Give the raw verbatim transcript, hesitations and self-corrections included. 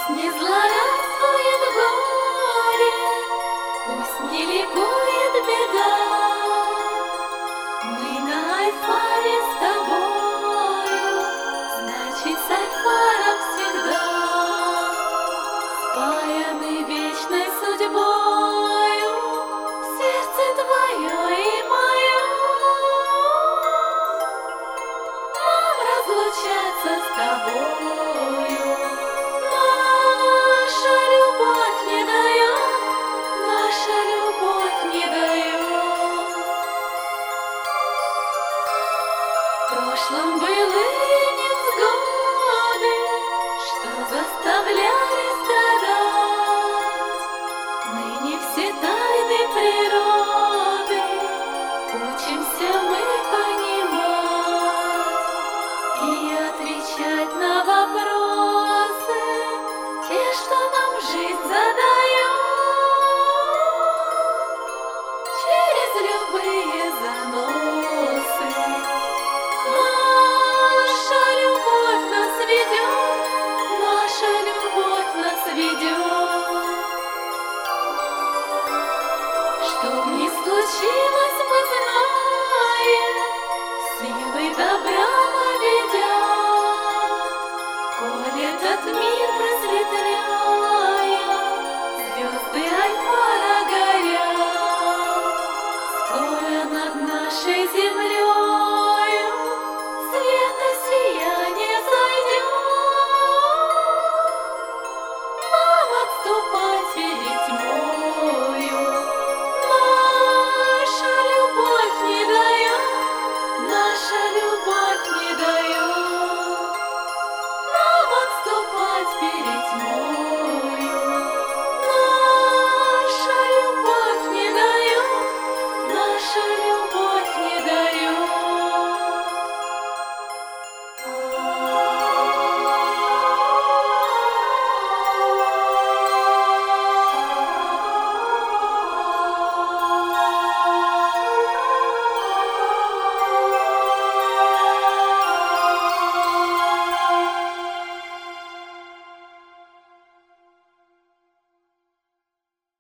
не злорадствует горе, пусть не ликует беда. Мы на Альфаре с тобою, значит, с Альфаром всегда спаяны вечной судьбою, сердце твое и мое. Нам разлучаться с тобою наша любовь не дает, наша любовь не дает. В прошлом были невзгоды, что заставляли страдать. Ныне все тайны природы учимся мы понимать и отвечать на вопросы.